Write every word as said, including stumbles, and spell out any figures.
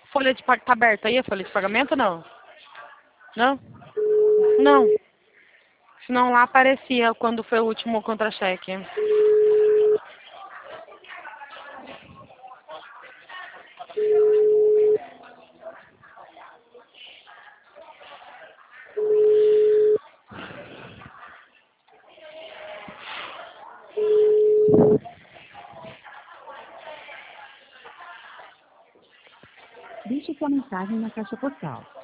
folha de pagamento. Tá aberta aí a folha de pagamento ou não? Não? Não. Senão lá aparecia quando foi o último contra-cheque. Deixe sua mensagem na caixa postal.